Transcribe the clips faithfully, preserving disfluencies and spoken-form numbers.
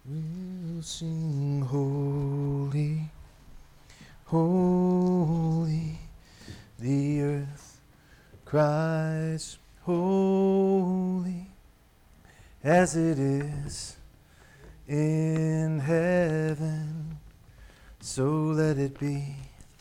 We'll sing holy, holy, the earth cries holy, as it is in heaven, so let it be.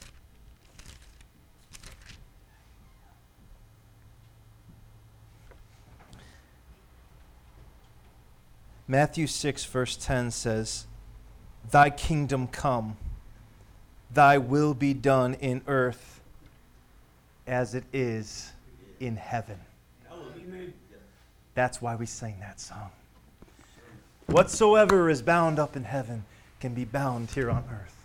Matthew six, verse ten says, "Thy kingdom come, thy will be done in earth as it is in heaven." That's why we sing that song. Whatsoever is bound up in heaven can be bound here on earth.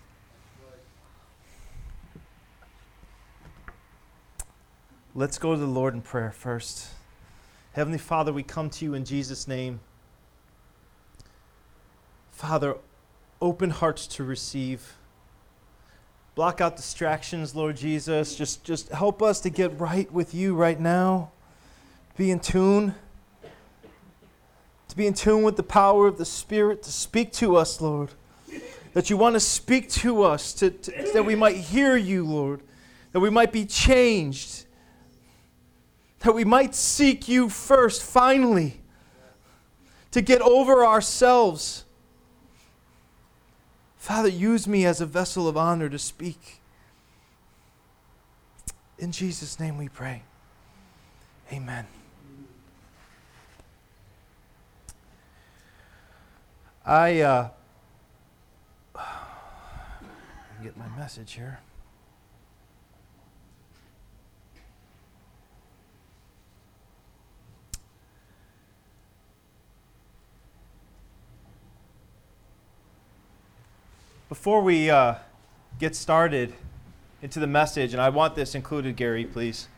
Let's go to the Lord in prayer first. Heavenly Father, we come to you in Jesus' name. Father, open hearts to receive. Block out distractions, Lord Jesus. Just, just help us to get right with you right now. Be in tune. To be in tune with the power of the Spirit, to speak to us, Lord. That you want to speak to us, to, to, that we might hear you, Lord. That we might be changed. That we might seek you first, finally. To get over ourselves. Father, use me as a vessel of honor to speak. In Jesus' name we pray. Amen. I uh, get my message here. Before we uh, get started into the message, and I want this included, Gary, please.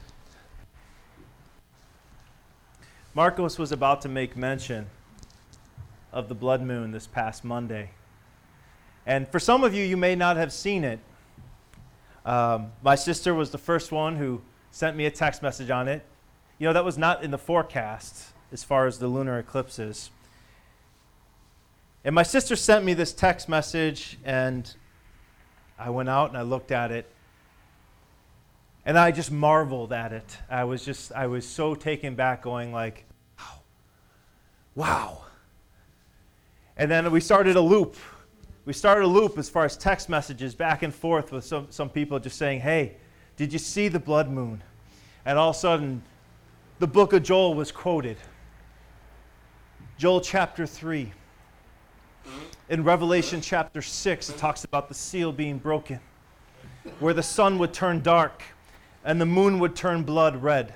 Marcos was about to make mention of the blood moon this past Monday. And for some of you, you may not have seen it. Um, my sister was the first one who sent me a text message on it. You know, that was not in the forecast as far as the lunar eclipses. And my sister sent me this text message, and I went out and I looked at it. And I just marveled at it. I was just, I was so taken back going like, wow. Wow. And then we started a loop. We started a loop as far as text messages back and forth with some, some people just saying, hey, did you see the blood moon? And all of a sudden, the book of Joel was quoted. Joel chapter three. In Revelation chapter six, it talks about the seal being broken, where the sun would turn dark and the moon would turn blood red.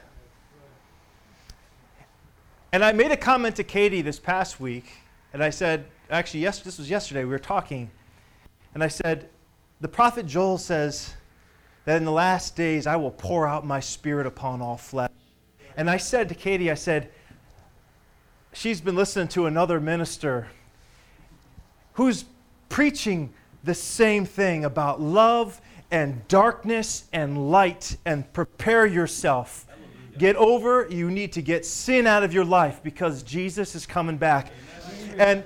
And I made a comment to Katie this past week, and I said, actually, yes, this was yesterday, we were talking, and I said, the prophet Joel says that in the last days I will pour out my spirit upon all flesh. And I said to Katie, I said, she's been listening to another minister who's preaching the same thing about love and darkness and light, and prepare yourself. Get over, you need to get sin out of your life because Jesus is coming back. And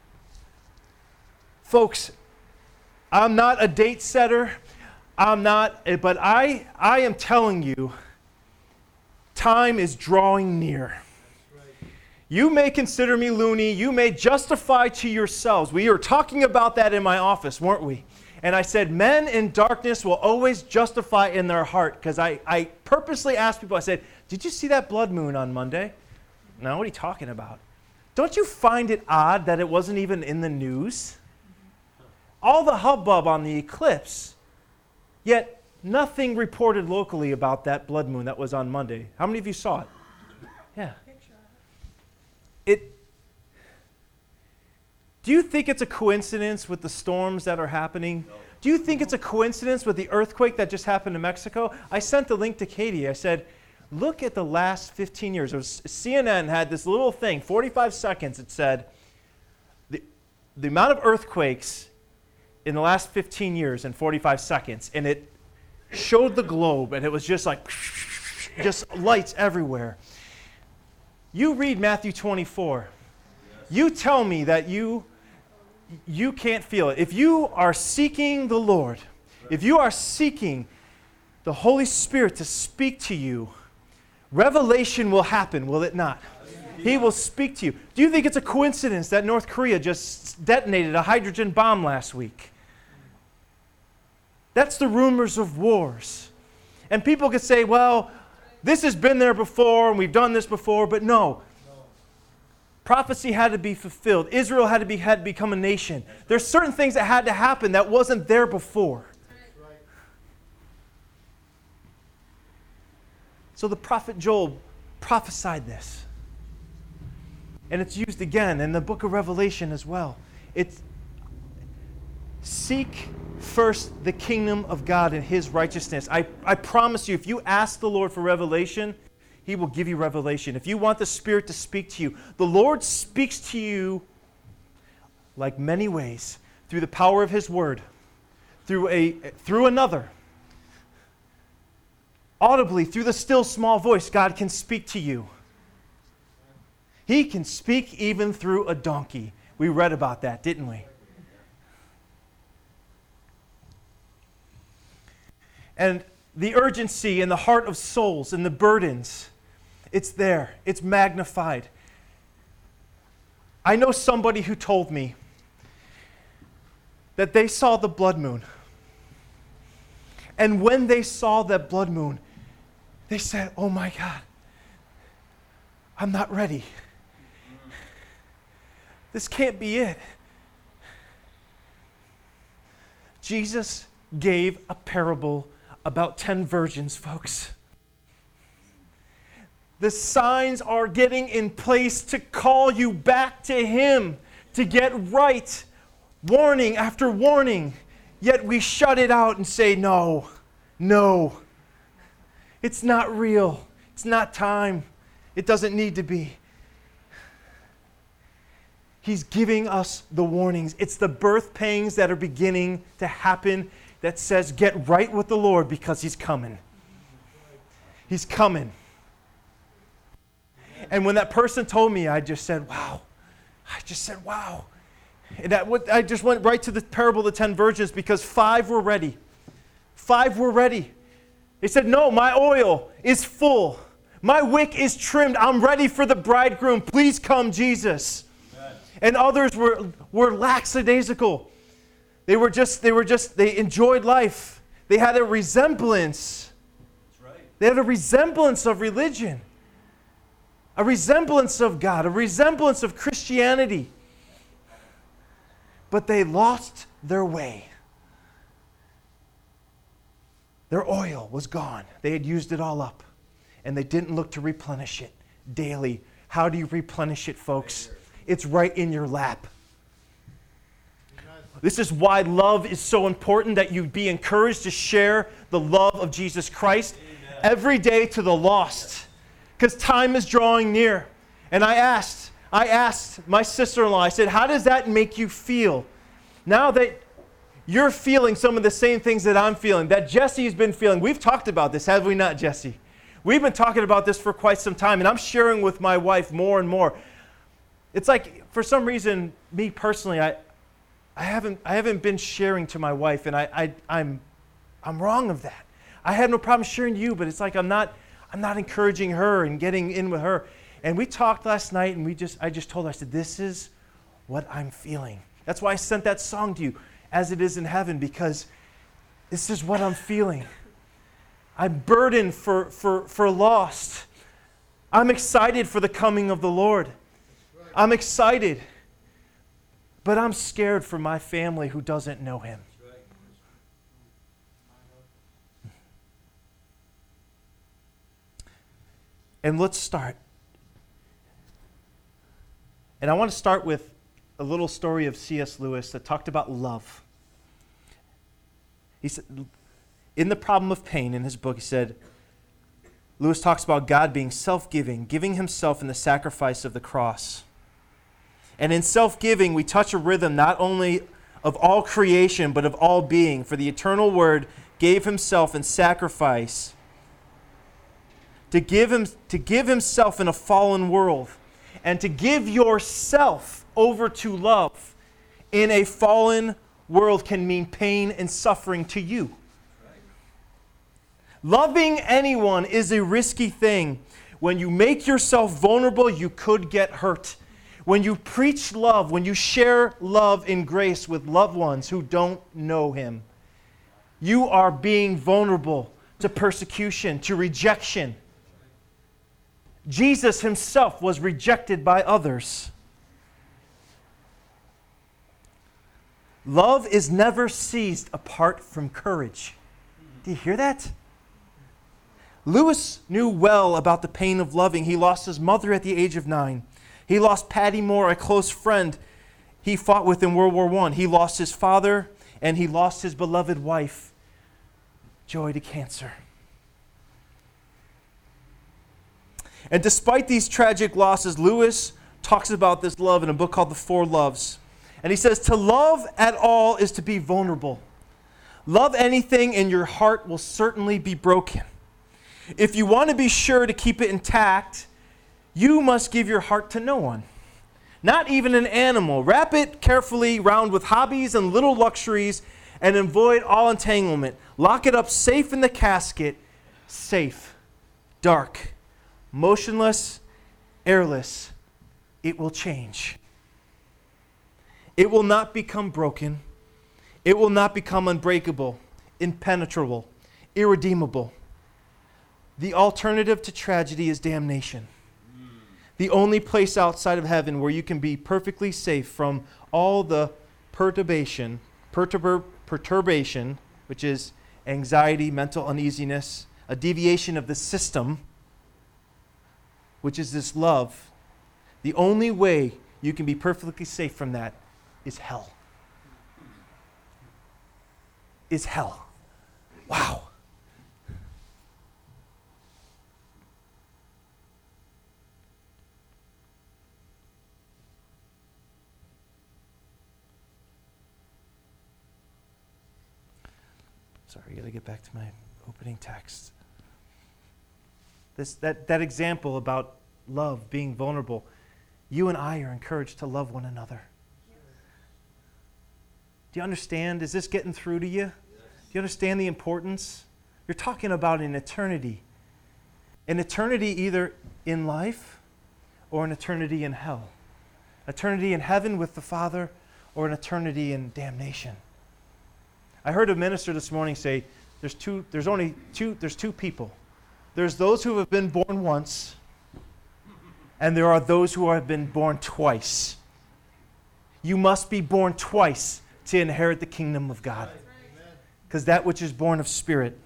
folks, I'm not a date setter. I'm not, but I, I am telling you, time is drawing near. You may consider me loony. You may justify to yourselves. We were talking about that in my office, weren't we? And I said, men in darkness will always justify in their heart. Because I, I purposely asked people, I said, did you see that blood moon on Monday? No, what are you talking about? Don't you find it odd that it wasn't even in the news? All the hubbub on the eclipse, yet nothing reported locally about that blood moon that was on Monday. How many of you saw it? Yeah. It, do you think it's a coincidence with the storms that are happening? No. Do you think it's a coincidence with the earthquake that just happened in Mexico? I sent the link to Katie. I said, look at the last fifteen years. It was, C N N had this little thing, forty-five seconds. It said, the, the amount of earthquakes in the last fifteen years in forty-five seconds. And it showed the globe, and it was just like, just lights everywhere. You read Matthew twenty-four. Yes. You tell me that you you can't feel it. If you are seeking the Lord, if you are seeking the Holy Spirit to speak to you, revelation will happen, will it not? He will speak to you. Do you think it's a coincidence that North Korea just detonated a hydrogen bomb last week? That's the rumors of wars. And people could say, well, this has been there before, and we've done this before, but no. Prophecy had to be fulfilled. Israel had to be had to become a nation. There's certain things that had to happen that wasn't there before. So the prophet Joel prophesied this. And it's used again in the book of Revelation as well. It's seek first the kingdom of God and His righteousness. I, I promise you, if you ask the Lord for revelation, He will give you revelation. If you want the Spirit to speak to you, the Lord speaks to you like many ways, through the power of His word, through a through another. Audibly, through the still small voice, God can speak to you. He can speak even through a donkey. We read about that, didn't we? And the urgency in the heart of souls and the burdens, it's there. It's magnified. I know somebody who told me that they saw the blood moon. And when they saw that blood moon, they said, oh my God, I'm not ready. This can't be it. Jesus gave a parable about ten virgins, folks. The signs are getting in place to call you back to Him, to get right. Warning after warning. Yet we shut it out and say, no, no. It's not real. It's not time. It doesn't need to be. He's giving us the warnings. It's the birth pangs that are beginning to happen that says, get right with the Lord because He's coming. He's coming. And when that person told me, I just said, wow. I just said, wow. And that, I just went right to the parable of the ten virgins because five were ready. Five were ready. They said, no, my oil is full. My wick is trimmed. I'm ready for the bridegroom. Please come, Jesus. Amen. And others were, were lackadaisical. They were just, they were just, they enjoyed life. They had a resemblance. That's right. They had a resemblance of religion. A resemblance of God. A resemblance of Christianity. But they lost their way. Their oil was gone. They had used it all up. And they didn't look to replenish it daily. How do you replenish it, folks? It's right in your lap. This is why love is so important, that you be encouraged to share the love of Jesus Christ Amen. Every day to the lost. Because time is drawing near. And I asked, I asked my sister-in-law, I said, how does that make you feel? Now that you're feeling some of the same things that I'm feeling, that Jesse's been feeling. We've talked about this, have we not, Jesse? We've been talking about this for quite some time, and I'm sharing with my wife more and more. It's like, for some reason, me personally, I, I haven't, I haven't been sharing to my wife, and I, I, I'm, I'm wrong of that. I have no problem sharing to you, but it's like I'm not, I'm not encouraging her and getting in with her. And we talked last night, and we just, I just told her, I said, this is what I'm feeling. That's why I sent that song to you, As It Is in Heaven, because this is what I'm feeling. I'm burdened for, for, for lost. I'm excited for the coming of the Lord. I'm excited. But I'm scared for my family who doesn't know Him. And let's start. And I want to start with a little story of C S Lewis that talked about love. He said, in The Problem of Pain, in his book, he said, Lewis talks about God being self-giving, giving Himself in the sacrifice of the cross. And in self-giving, we touch a rhythm not only of all creation, but of all being. For the eternal Word gave Himself in sacrifice to give him to give Himself in a fallen world, and to give yourself over to love in a fallen world can mean pain and suffering to you. Loving anyone is a risky thing. When you make yourself vulnerable, you could get hurt. When you preach love, when you share love and grace with loved ones who don't know Him, you are being vulnerable to persecution, to rejection. Jesus Himself was rejected by others. Love is never seized apart from courage. Do you hear that? Lewis knew well about the pain of loving. He lost his mother at the age of nine. He lost Patty Moore, a close friend he fought with in World War One. He lost his father, and he lost his beloved wife, Joy, to cancer. And despite these tragic losses, Lewis talks about this love in a book called The Four Loves. And he says, to love at all is to be vulnerable. Love anything and your heart will certainly be broken. If you want to be sure to keep it intact, you must give your heart to no one. Not even an animal. Wrap it carefully round with hobbies and little luxuries and avoid all entanglement. Lock it up safe in the casket, safe, dark, motionless, airless. It will change. It will not become broken. It will not become unbreakable, impenetrable, irredeemable. The alternative to tragedy is damnation. The only place outside of heaven where you can be perfectly safe from all the perturbation, perturb- perturbation, which is anxiety, mental uneasiness, a deviation of the system, which is this love. The only way you can be perfectly safe from that is hell. Is hell. Wow. Sorry, I got to get back to my opening text. This that, that example about love, being vulnerable, you and I are encouraged to love one another. Do you understand? Is this getting through to you? Yes. Do you understand the importance? You're talking about an eternity. An eternity either in life or an eternity in hell. Eternity in heaven with the Father or an eternity in damnation. I heard a minister this morning say there's two there's only two there's two people. There's those who have been born once, and there are those who have been born twice. You must be born twice to inherit the kingdom of God. Because that which is born of spirit.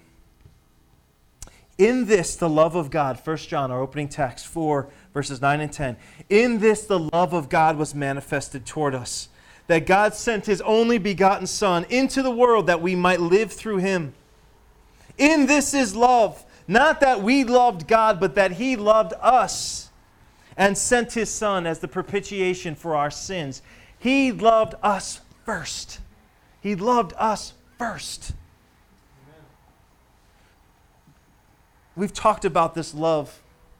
In this, the love of God, First John, our opening text, four, verses nine and ten. In this, the love of God was manifested toward us, that God sent His only begotten Son into the world that we might live through Him. In this is love, not that we loved God, but that He loved us and sent His Son as the propitiation for our sins. He loved us first. He loved us first. Amen. We've talked about this love.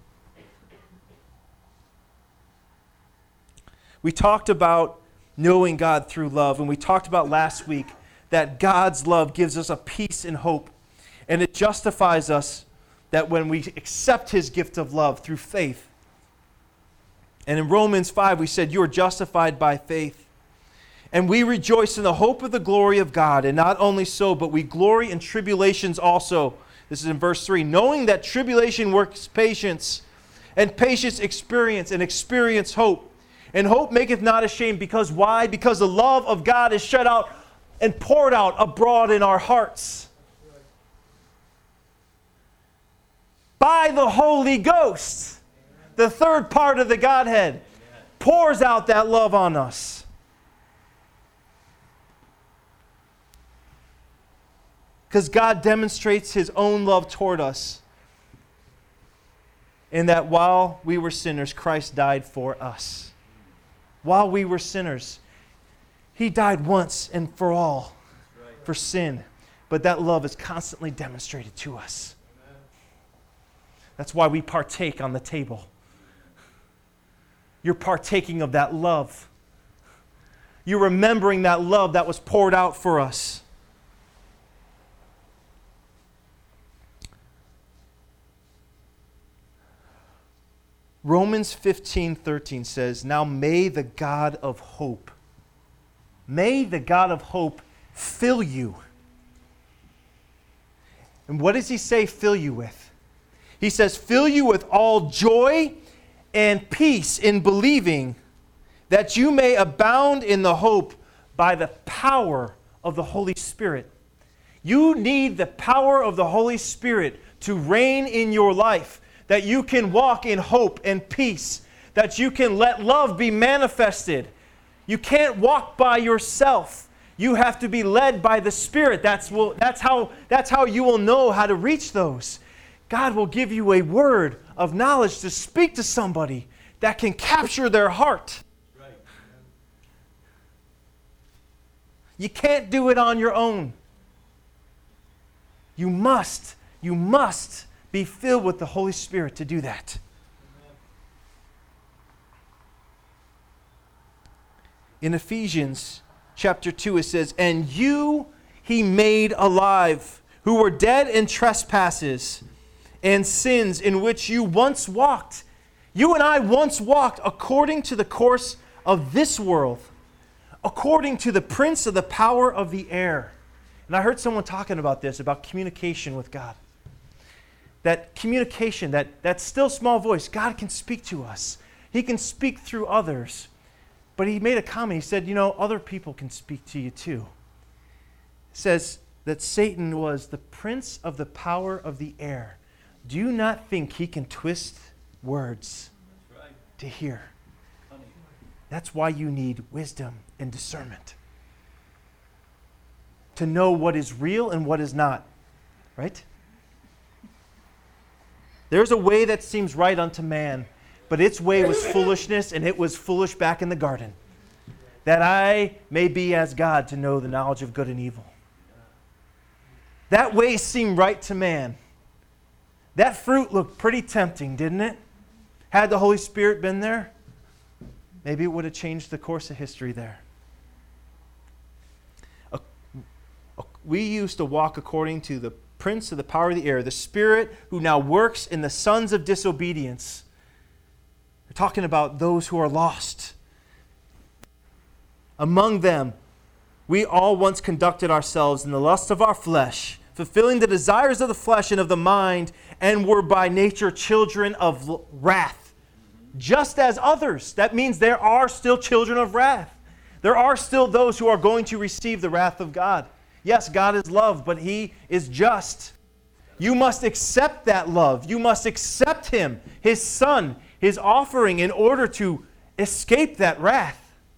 We talked about knowing God through love, and we talked about last week that God's love gives us a peace and hope, and it justifies us that when we accept His gift of love through faith. And in Romans five, we said, you are justified by faith. And we rejoice in the hope of the glory of God. And not only so, but we glory in tribulations also. This is in verse three. Knowing that tribulation works patience, and patience experience, and experience hope. And hope maketh not ashamed, because why? Because the love of God is shed out and poured out abroad in our hearts. By the Holy Ghost, the third part of the Godhead, pours out that love on us. Because God demonstrates His own love toward us, in that while we were sinners, Christ died for us. While we were sinners, He died once and for all for sin. But that love is constantly demonstrated to us. That's why we partake on the table. You're partaking of that love. you're remembering that love that was poured out for us. Romans fifteen thirteen says, "Now may the God of hope, may the God of hope fill you." And what does he say fill you with? He says, "Fill you with all joy and peace in believing, that you may abound in the hope by the power of the Holy Spirit." You need the power of the Holy Spirit to reign in your life, that you can walk in hope and peace, that you can let love be manifested. You can't walk by yourself. You have to be led by the Spirit. That's, will, that's, how, that's how you will know how to reach those. God will give you a word of knowledge to speak to somebody that can capture their heart. Right. You can't do it on your own. You must, you must be filled with the Holy Spirit to do that. Amen. In Ephesians chapter two, it says, "And you he made alive, who were dead in trespasses and sins, in which you once walked." You and I once walked according to the course of this world, according to the prince of the power of the air. And I heard someone talking about this, about communication with God. That communication, that, that still small voice, God can speak to us. He can speak through others. But he made a comment. He said, you know, other people can speak to you too. It says that Satan was the prince of the power of the air. Do you not think he can twist words That's right. to hear? Funny. That's why you need wisdom and discernment. To know what is real and what is not. Right? There's a way that seems right unto man, but its way was foolishness, and it was foolish back in the garden. That I may be as God to know the knowledge of good and evil. That way seemed right to man. That fruit looked pretty tempting, didn't it? Had the Holy Spirit been there, maybe it would have changed the course of history there. We used to walk according to the prince of the power of the air, the spirit who now works in the sons of disobedience. We're talking about those who are lost. Among them, we all once conducted ourselves in the lust of our flesh, fulfilling the desires of the flesh and of the mind, and were by nature children of wrath, just as others. That means there are still children of wrath. There are still those who are going to receive the wrath of God. Yes, God is love, but He is just. You must accept that love. You must accept Him, His Son, His offering, in order to escape that wrath.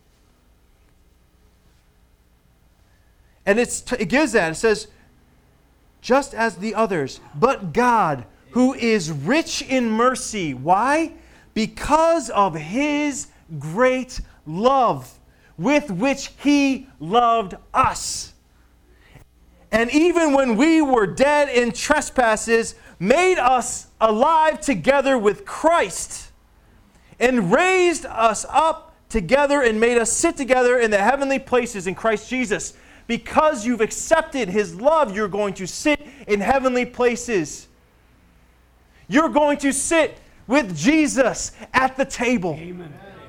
And it's, it gives that. It says, just as the others, but God, who is rich in mercy. Why? Because of His great love with which He loved us. And even when we were dead in trespasses, made us alive together with Christ, and raised us up together and made us sit together in the heavenly places in Christ Jesus. Because you've accepted His love, you're going to sit in heavenly places. You're going to sit with Jesus at the table. Amen.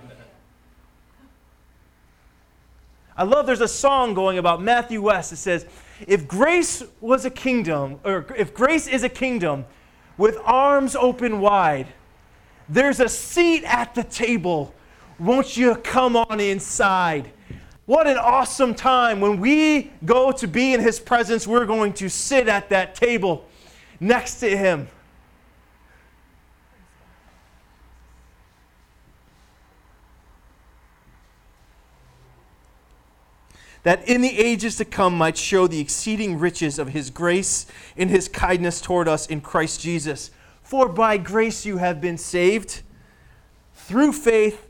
I love there's a song going about Matthew West. It says, if grace was a kingdom, or if grace is a kingdom with arms open wide, there's a seat at the table. Won't you come on inside? What an awesome time. When we go to be in His presence, we're going to sit at that table next to Him. That in the ages to come might show the exceeding riches of His grace in His kindness toward us in Christ Jesus. For by grace you have been saved, through faith,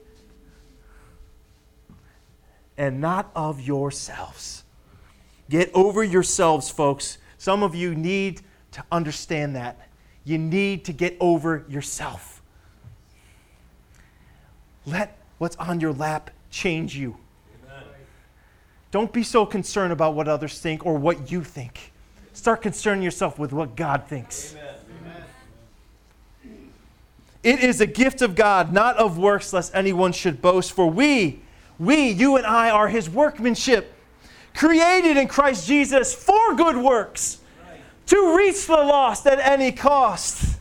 and not of yourselves. Get over yourselves, folks. Some of you need to understand that. You need to get over yourself. Let what's on your lap change you. Don't be so concerned about what others think or what you think. Start concerning yourself with what God thinks. Amen. It is a gift of God, not of works, lest anyone should boast. For we, we, you and I, are His workmanship, created in Christ Jesus for good works, right, to reach the lost at any cost,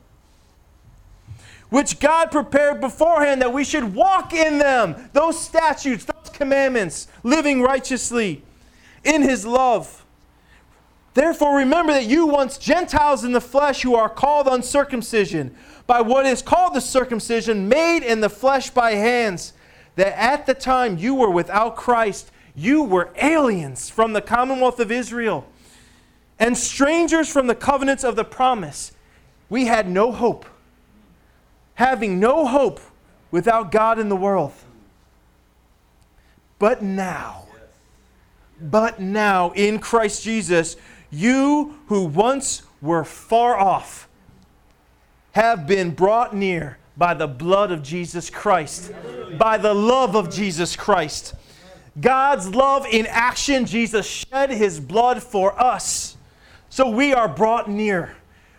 which God prepared beforehand that we should walk in them, those statutes, those commandments, living righteously in His love. Therefore remember that you once Gentiles in the flesh, who are called uncircumcision, by what is called the circumcision, made in the flesh by hands, that at the time you were without Christ, you were aliens from the commonwealth of Israel, and strangers from the covenants of the promise. We had no hope, having no hope without God in the world. But now, but now in Christ Jesus, you who once were far off have been brought near by the blood of Jesus Christ, by the love of Jesus Christ. God's love in action. Jesus shed His blood for us, so we are brought near.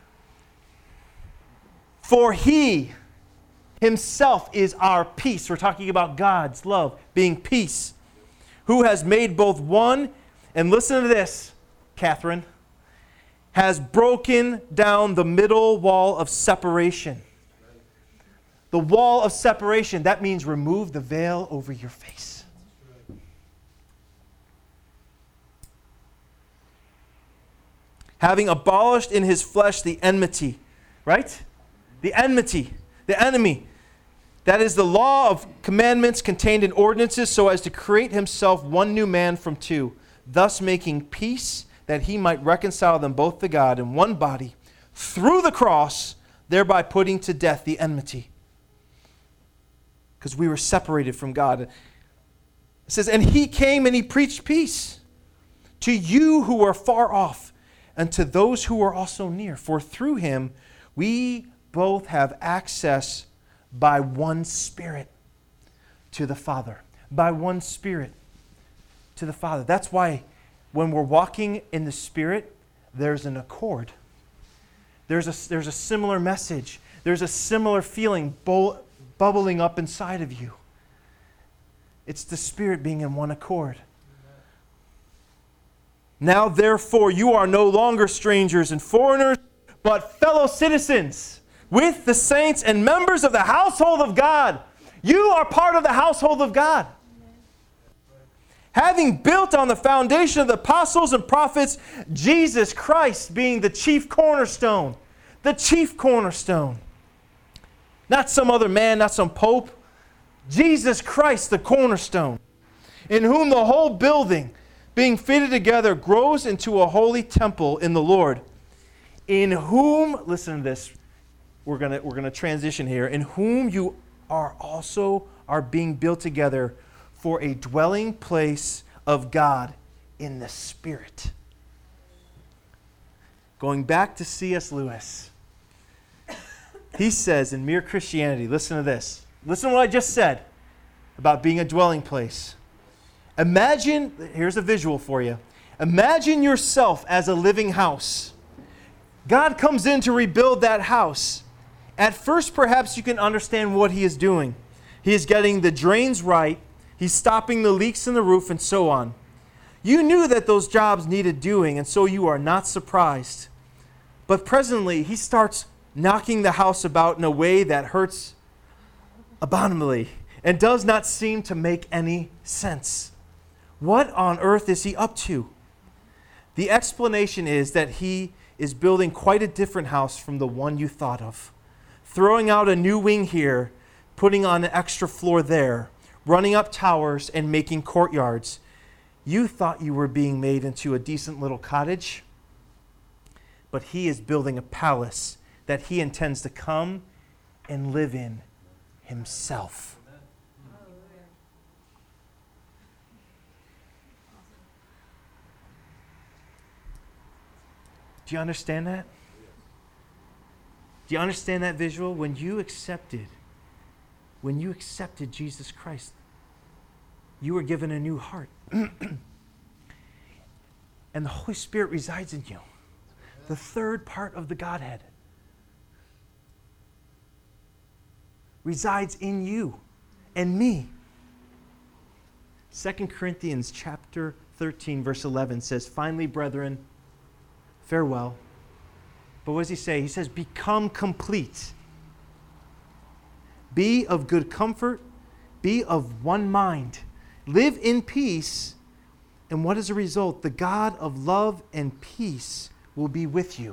For He Himself is our peace. We're talking about God's love being peace, who has made both one, and listen to this, Catherine, has broken down the middle wall of separation. The wall of separation, that means remove the veil over your face. Having abolished in His flesh the enmity, right? The enmity, the enemy. That is the law of commandments contained in ordinances, so as to create Himself one new man from two, thus making peace, that He might reconcile them both to God in one body through the cross, thereby putting to death the enmity. Because we were separated from God. It says, and He came and He preached peace to you who are far off, and to those who are also near. For through Him we both have access by one Spirit to the Father. By one Spirit to the Father. That's why when we're walking in the Spirit, there's an accord. There's a, there's a similar message. There's a similar feeling bu- bubbling up inside of you. It's the Spirit being in one accord. Now, therefore, you are no longer strangers and foreigners, but fellow citizens with the saints and members of the household of God. You are part of the household of God. Having built on the foundation of the apostles and prophets, Jesus Christ being the chief cornerstone. The chief cornerstone. Not some other man, not some pope. Jesus Christ, the cornerstone. In whom the whole building, being fitted together, grows into a holy temple in the Lord. In whom, listen to this, we're going to we're going to transition here. In whom you are also are being built together for a dwelling place of God in the Spirit. Going back to C S Lewis, he says in Mere Christianity, listen to this. Listen to what I just said about being a dwelling place. Imagine, here's a visual for you. Imagine yourself as a living house. God comes in to rebuild that house. At first, perhaps you can understand what He is doing. He is getting the drains right. He's stopping the leaks in the roof and so on. You knew that those jobs needed doing, and so you are not surprised. But presently, He starts knocking the house about in a way that hurts abominably and does not seem to make any sense. What on earth is He up to? The explanation is that He is building quite a different house from the one you thought of. Throwing out a new wing here, putting on an extra floor there, running up towers and making courtyards. You thought you were being made into a decent little cottage, but He is building a palace that He intends to come and live in Himself. Do you understand that? Do you understand that visual? When you accepted, when you accepted Jesus Christ, you were given a new heart. And the Holy Spirit resides in you. The third part of the Godhead resides in you and me. Second Corinthians chapter thirteen, verse eleven says, "Finally, brethren, farewell." But what does he say? He says, "Become complete. Be of good comfort. Be of one mind. Live in peace. And what is the result? The God of love and peace will be with you."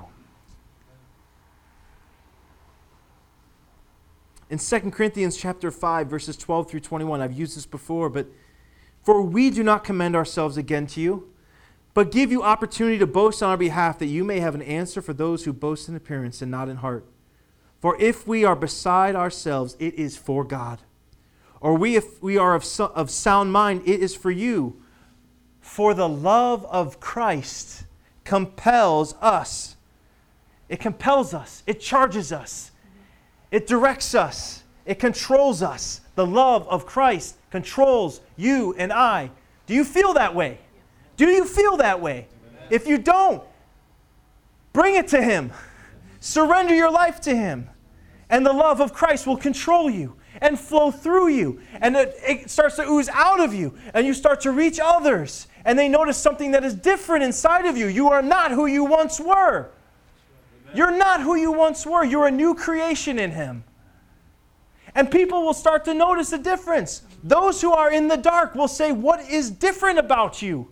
In Second Corinthians chapter five, verses twelve through twenty-one, I've used this before, but "For we do not commend ourselves again to you, but give you opportunity to boast on our behalf, that you may have an answer for those who boast in appearance and not in heart. For if we are beside ourselves, it is for God. Or we, if we are of, so, of sound mind, it is for you. For the love of Christ compels us." It compels us. It charges us. It directs us. It controls us. The love of Christ controls you and I. Do you feel that way? Do you feel that way? Amen. If you don't, bring it to Him. Surrender your life to Him. And the love of Christ will control you and flow through you. And it, it starts to ooze out of you. And you start to reach others. And they notice something that is different inside of you. You are not who you once were. Amen. You're not who you once were. You're a new creation in Him. And people will start to notice a difference. Those who are in the dark will say, "What is different about you?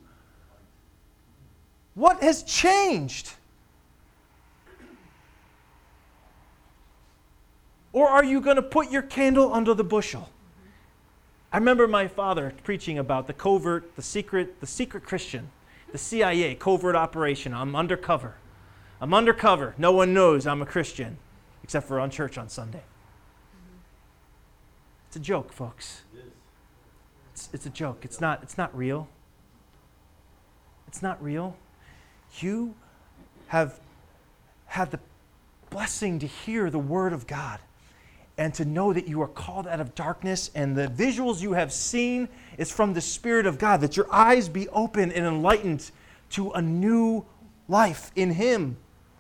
What has changed?" Or are you going to put your candle under the bushel? I remember my father preaching about the covert, the secret, the secret Christian, the C I A, covert operation. I'm undercover. I'm undercover. No one knows I'm a Christian, except for on church on Sunday. It's a joke, folks. It's, it's a joke. It's not, it's not real. It's not real. You have had the blessing to hear the Word of God and to know that you are called out of darkness, and the visuals you have seen is from the Spirit of God, that your eyes be open and enlightened to a new life in Him.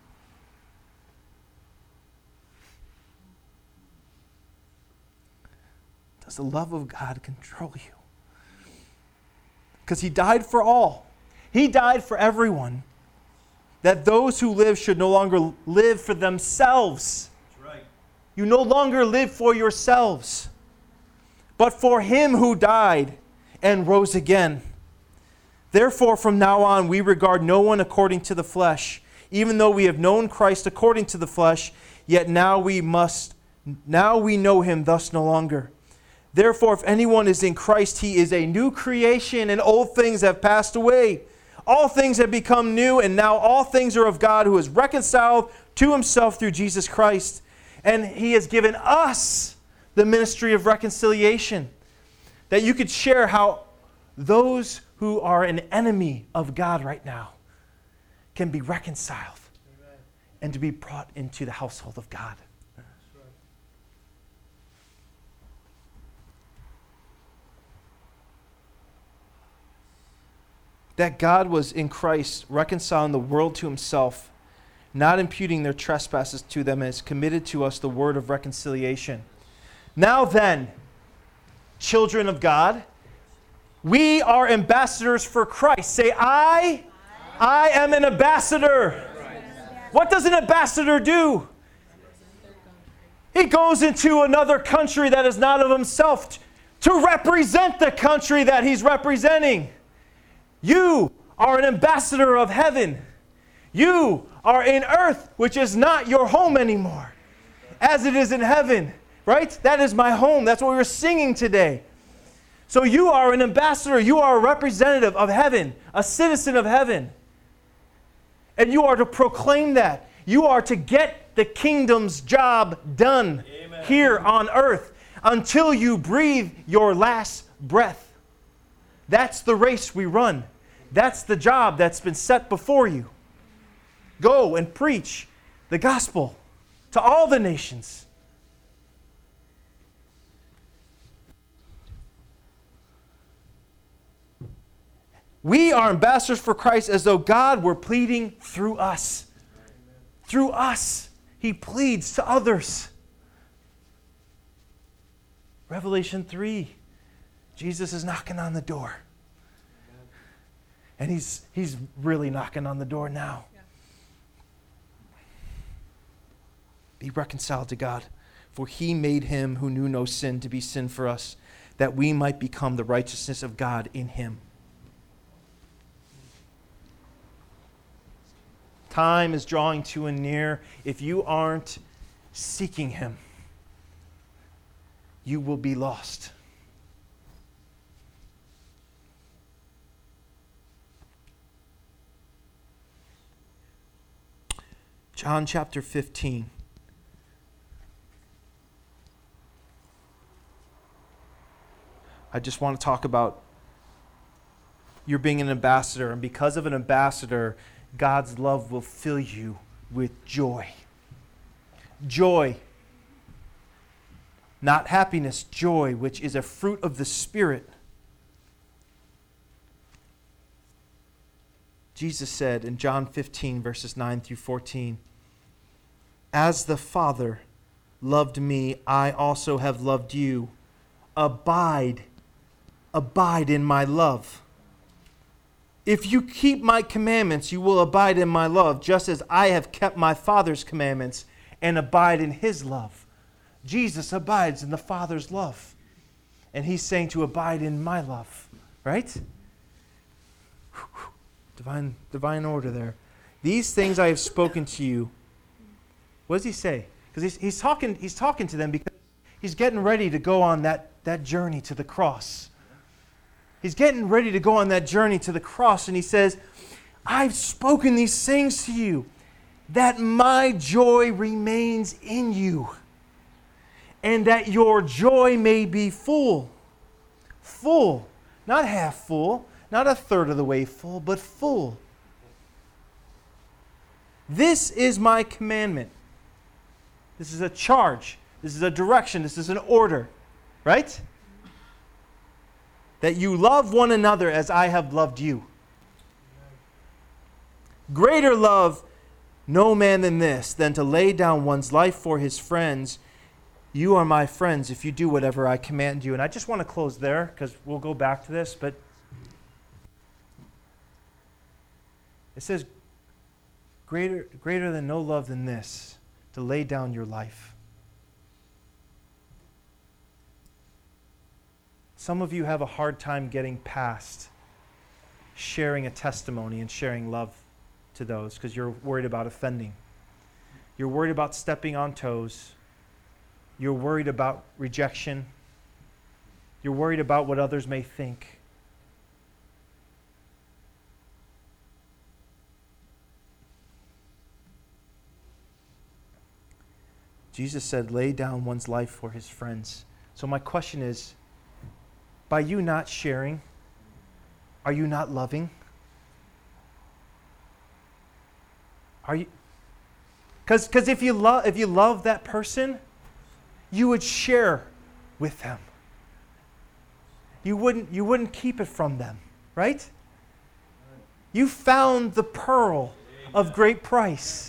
Does the love of God control you? Because He died for all. He died for everyone. That those who live should no longer live for themselves. That's right. You no longer live for yourselves, but for Him who died and rose again. Therefore, from now on, we regard no one according to the flesh. Even though we have known Christ according to the flesh, yet now we must, now we know Him thus no longer. Therefore, if anyone is in Christ, he is a new creation, and old things have passed away. All things have become new, and now all things are of God, who is reconciled to Himself through Jesus Christ. And He has given us the ministry of reconciliation, that you could share how those who are an enemy of God right now can be reconciled. Amen. And to be brought into the household of God. That God was in Christ reconciling the world to Himself, not imputing their trespasses to them, and has committed to us the word of reconciliation. Now then, children of God, we are ambassadors for Christ. Say, I, I am an ambassador. What does an ambassador do? He goes into another country that is not of himself to represent the country that he's representing. You are an ambassador of heaven. You are in earth, which is not your home anymore, as it is in heaven, right? That is my home. That's what we were singing today. So you are an ambassador. You are a representative of heaven, a citizen of heaven. And you are to proclaim that. You are to get the kingdom's job done. Amen. Here on earth until you breathe your last breath. That's the race we run. That's the job that's been set before you. Go and preach the gospel to all the nations. We are ambassadors for Christ as though God were pleading through us. Through us. He pleads to others. Revelation three. Jesus is knocking on the door. And he's, he's really knocking on the door now. Yeah. Be reconciled to God, for he made him who knew no sin to be sin for us, that we might become the righteousness of God in him. Time is drawing to and near. If you aren't seeking him, you will be lost. John chapter fifteen. I just want to talk about you're being an ambassador, and because of an ambassador, God's love will fill you with joy. Joy. Not happiness, joy, which is a fruit of the Spirit. Jesus said in John fifteen, verses nine through fourteen, "As the Father loved me, I also have loved you. Abide, abide in my love. If you keep my commandments, you will abide in my love, just as I have kept my Father's commandments and abide in his love." Jesus abides in the Father's love. And he's saying to abide in my love, right? Divine, divine order there. "These things I have spoken to you." What does he say? Because he's, he's, talking, he's talking to them because he's getting ready to go on that, that journey to the cross. He's getting ready to go on that journey to the cross, and he says, "I've spoken these things to you, that my joy remains in you, and that your joy may be full." Full. Not half full, not a third of the way full, but full. "This is my commandment." This is a charge. This is a direction. This is an order. Right? "That you love one another as I have loved you. Greater love no man than this, than to lay down one's life for his friends. You are my friends if you do whatever I command you." And I just want to close there because we'll go back to this. But it says, greater, greater than no love than this, to lay down your life. Some of you have a hard time getting past sharing a testimony and sharing love to those because you're worried about offending. You're worried about stepping on toes. You're worried about rejection. You're worried about what others may think. Jesus said, lay down one's life for his friends. So my question is, by you not sharing, are you not loving? Are you? Because because if you love if you love that person, you would share with them. You wouldn't you wouldn't keep it from them, right? You found the pearl of great price.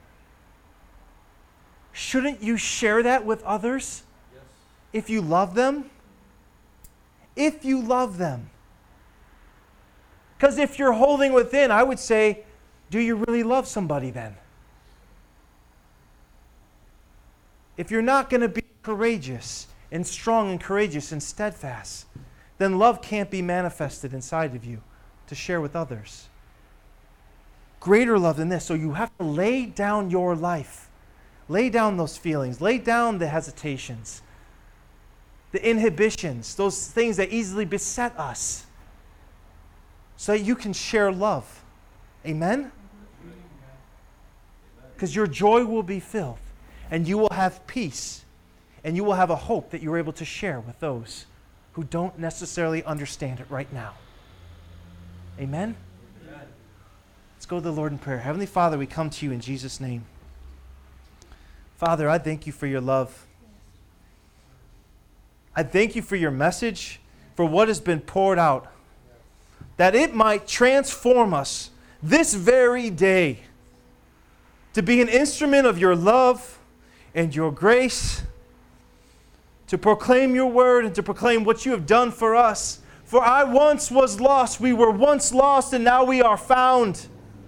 Shouldn't you share that with others if you love them? If you love them. Because if you're holding within, I would say, do you really love somebody then? If you're not going to be courageous and strong and courageous and steadfast, then love can't be manifested inside of you to share with others. Greater love than this. So you have to lay down your life. Lay down those feelings. Lay down the hesitations, the inhibitions, those things that easily beset us, so that you can share love. Amen? Because your joy will be filled, and you will have peace, and you will have a hope that you're able to share with those who don't necessarily understand it right now. Amen? Amen. Let's go to the Lord in prayer. Heavenly Father, we come to you in Jesus' name. Father, I thank you for your love. I thank you for your message, for what has been poured out. that it might transform us this very day to be an instrument of your love and your grace, to proclaim your word and to proclaim what you have done for us. For I once was lost. We were once lost, and now we are found.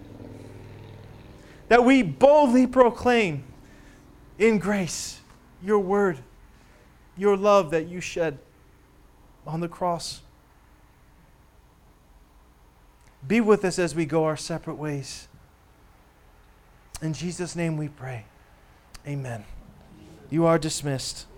That we boldly proclaim in grace your word, your love that you shed on the cross. Be with us as we go our separate ways. In Jesus' name we pray. Amen. You are dismissed.